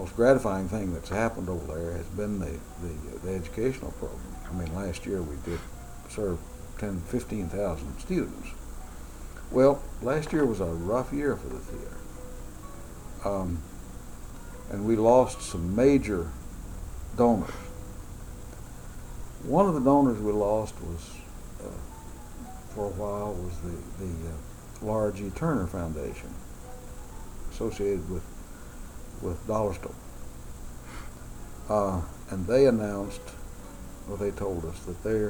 most gratifying thing that's happened over there has been the educational program. I mean, last year we did serve 15,000 students. Well, last year was a rough year for the theater. And we lost some major donors. One of the donors we lost was, for a while, was the Laura G. Turner Foundation, associated with Dollar Store. And they announced, well, they told us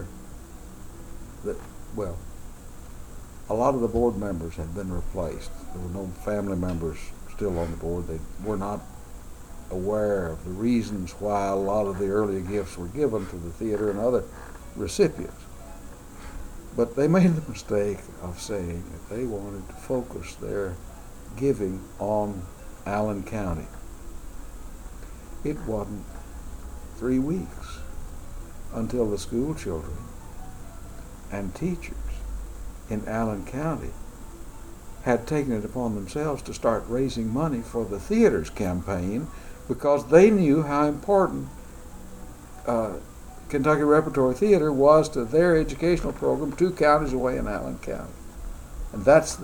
that a lot of the board members had been replaced. There were no family members still on the board. They were not aware of the reasons why a lot of the earlier gifts were given to the theater and other recipients. But they made the mistake of saying that they wanted to focus their giving on Allen County. It wasn't 3 weeks until the school children and teachers in Allen County had taken it upon themselves to start raising money for the theater's campaign, because they knew how important Kentucky Repertory Theater was to their educational program 2 counties away in Allen County. And that's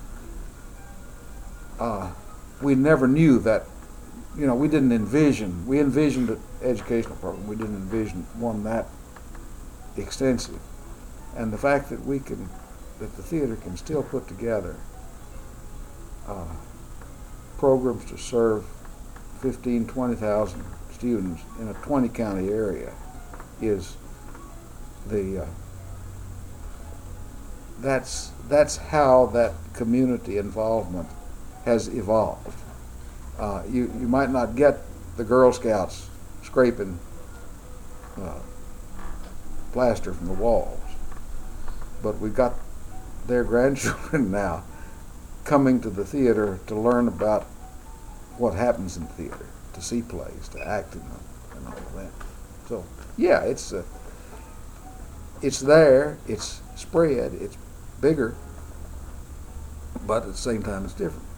we never knew that, we didn't envision, we envisioned an educational program, we didn't envision one that extensive. And the fact that that the theater can still put together programs to serve 20,000 students in a 20 county area is that's how that community involvement has evolved. You might not get the Girl Scouts scraping plaster from the walls, but we've got their grandchildren now coming to the theater to learn about what happens in theater, to see plays, to act in them, and all of that. So, yeah, it's there, it's spread, it's bigger, but at the same time it's different.